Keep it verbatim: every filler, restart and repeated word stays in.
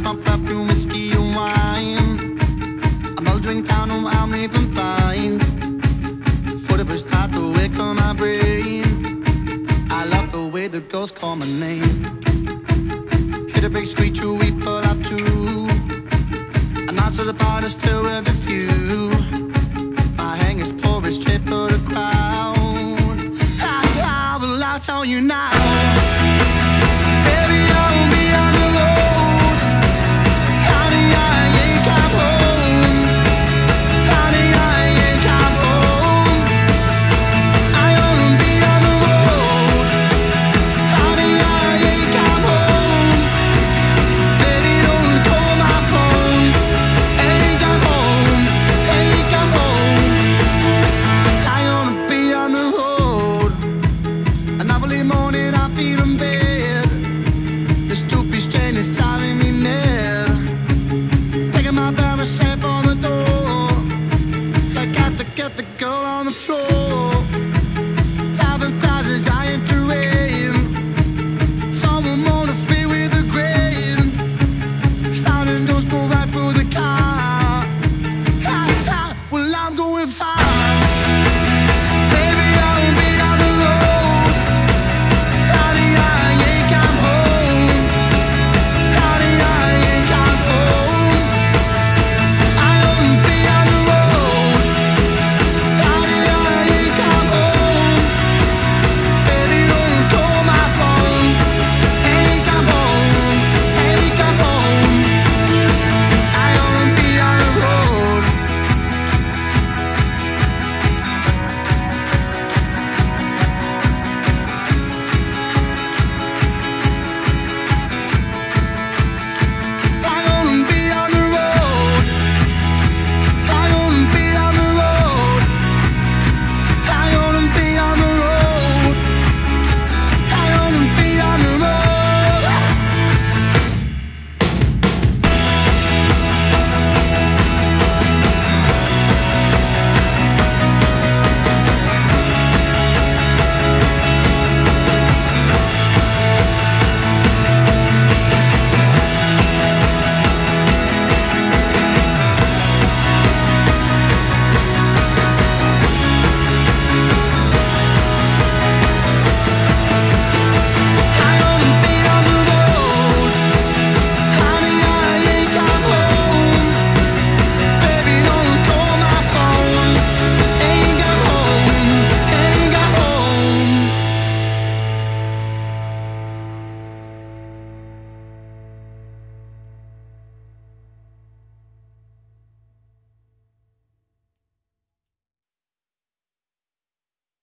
pump perfume, whiskey and wine. I'm all drink down on I'm even fine. For the first time, the wake on my brain. I love the way the girls call my name. Hit a big screech, we pull up too. And I saw the bar is filled with a few. My hangers pour it straight for the crowd. I, I will I'll tell you now.